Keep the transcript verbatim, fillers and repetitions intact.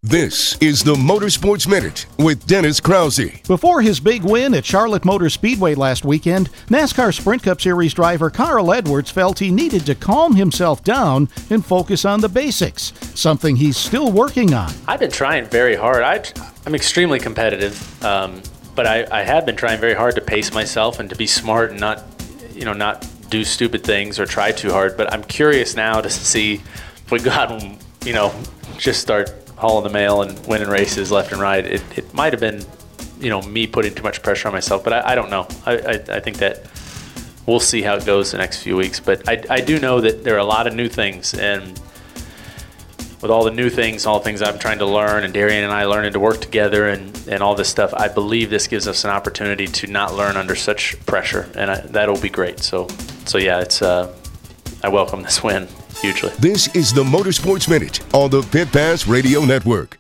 This is the Motorsports Minute with Dennis Krause. Before his big win at Charlotte Motor Speedway last weekend, NASCAR Sprint Cup Series driver Carl Edwards felt he needed to calm himself down and focus on the basics, something he's still working on. I've been trying very hard. I, I'm extremely competitive, um, but I, I have been trying very hard to pace myself and to be smart and not, you know, not do stupid things or try too hard. But I'm curious now to see if we go out and, you know, just start hauling the mail and winning races left and right. It, it might have been, you know, me putting too much pressure on myself, but I, I don't know. I, I, I think that we'll see how it goes the next few weeks. But I, I do know that there are a lot of new things, and with all the new things, all the things I'm trying to learn, and Darian and I learning to work together and, and all this stuff, I believe this gives us an opportunity to not learn under such pressure, and I, that'll be great. So, so yeah, it's uh, I welcome this win hugely. This is the Motorsports Minute on the Pit Pass Radio Network.